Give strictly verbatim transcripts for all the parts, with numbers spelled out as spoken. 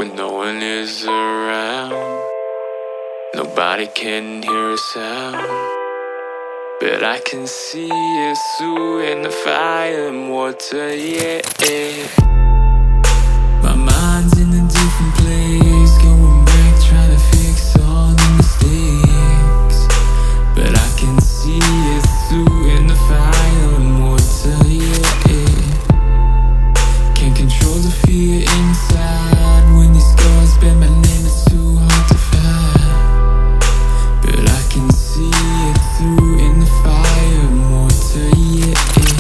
when no one is around. Nobody can hear a sound, but I can see it through in the fire and water, yeah. My mind's in a different place, going back, trying to fix all the mistakes, but I can see it through in the fire and water, yeah. Can't control the fear inside when these scars bear my name, it's too hard to find, but I can see it through in the fire and water, yeah.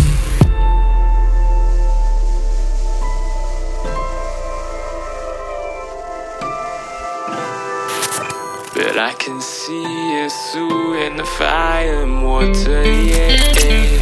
But I can see it through in the fire and water, yeah.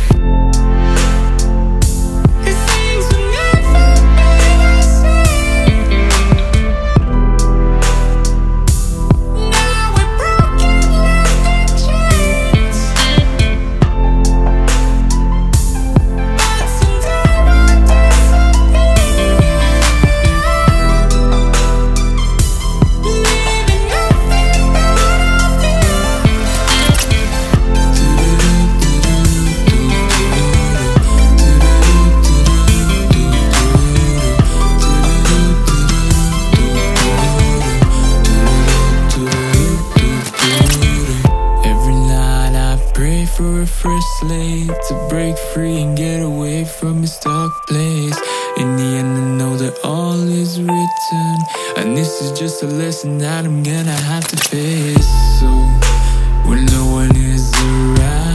For a fresh slate to break free and get away from this dark place. In the end, I know that all is written, and this is just a lesson that I'm gonna have to face. So when no one is around,